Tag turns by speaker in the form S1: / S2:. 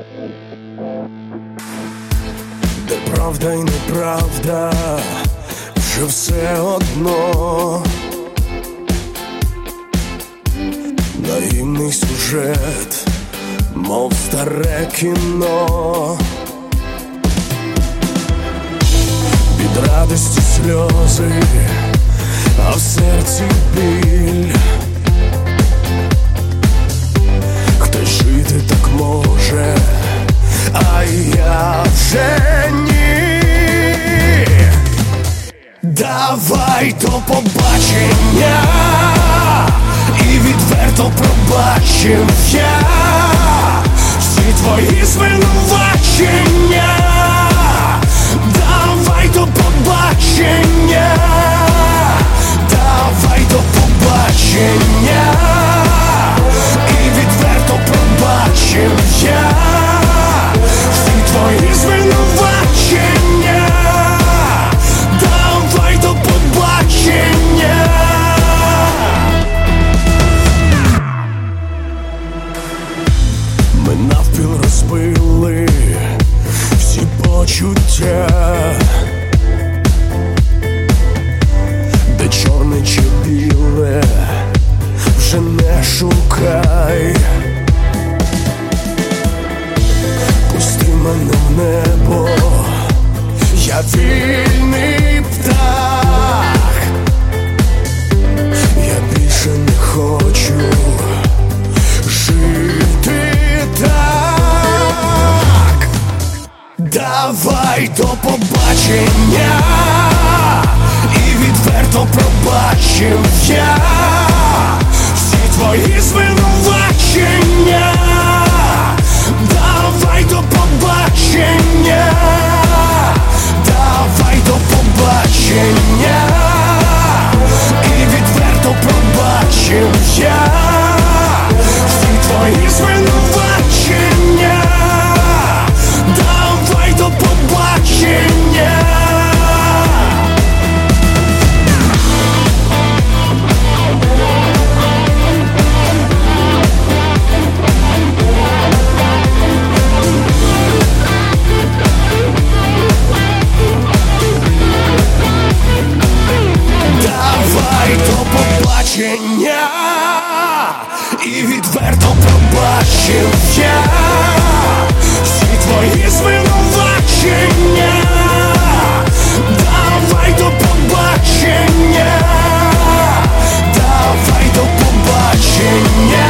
S1: Де правда і неправда, вже все одно. Наївний сюжет, мов старе кіно. Від радості сльози, а в серці біль. Хтось жити так може, а я вже ні. Давай до побачення, і відверто пробачив я всі твої звинувачення. Давай до побачення, давай до побачення, і відверто пробачив я всі твої звинувачення. Давай до побачення. Ми навпіл розбили всі почуття, де чорне чи біле, вже не шукай. Пусти мене в небо, я вільний птах. Я більше не хочу жити так. Давай до побачення, і відверто пробачив я всі твої звинувачення. Давай до побачення, давай до побачення, і відверто пробачив я всі твої звинувачення. Давай до побачення. Давай до побачення, і відверто пробачив я всі твої звинувачення. Давай до побачення, давай до побачення.